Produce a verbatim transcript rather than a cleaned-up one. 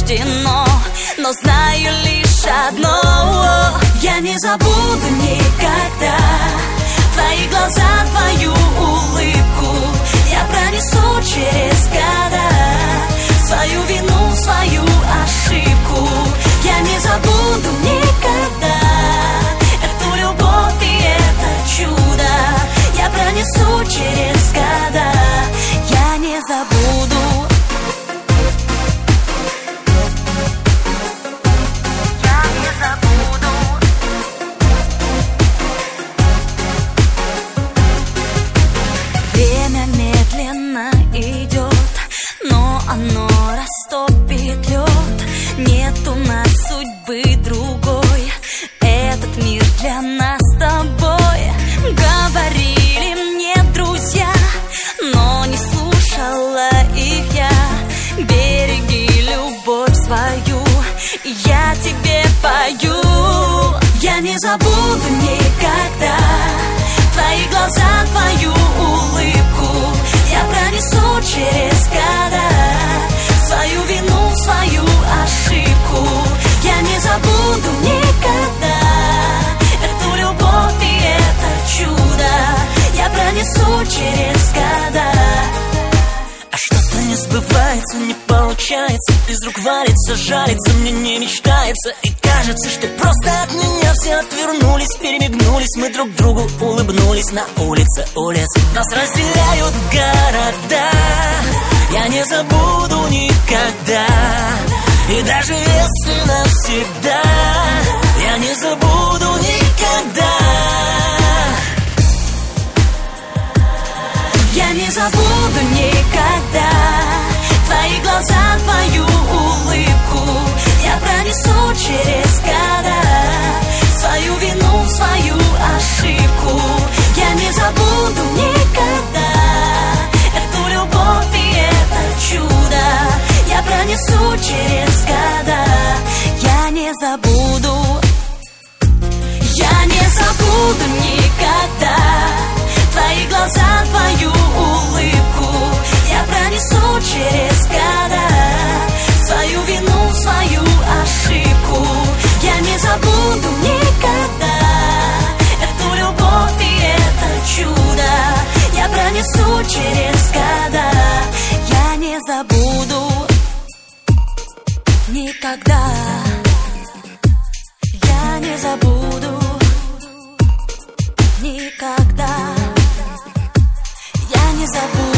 суждено, но знаю лишь одно: я не забуду никогда твои глаза, твою улыбку. Я пронесу через года свою вину, свою ошибку. Я не забуду никогда эту любовь и это чудо. Я пронесу через года, я не забуду. Я не забуду. Время медленно идет, но оно растопит лед. Нет у нас судьбы другой, этот мир для нас с тобой. Говорили мне друзья, но не слушала их я. Береги любовь свою, я тебе пою. Я не забуду никогда твои глаза, твою улыбку. Я пронесу через года свою вину, свою ошибку. Я не забуду никогда эту любовь и это чудо. Я пронесу через года. А что-то не сбывается, не получается, из рук валится, жалится, мне не мечтается. И кажется, что просто от меня все отвернулись, перемигнулись, мы друг другу улыбнулись на улице улиц. Нас разделяют города, я не забуду никогда. И даже если навсегда, я не забуду никогда. Я не забуду никогда твои глаза, твою улыбку. Я пронесу через года свою вину, свою ошибку. Я не забуду никогда эту любовь и это чудо. Я пронесу через года, я не забуду. Я не забуду никогда твои глаза, твою улыбку. Я пронесу через года свою вину, свою ошибку. Я не забуду никогда эту любовь и это чудо. Я пронесу через года, я не забуду никогда. Я не забуду никогда. Я не забуду.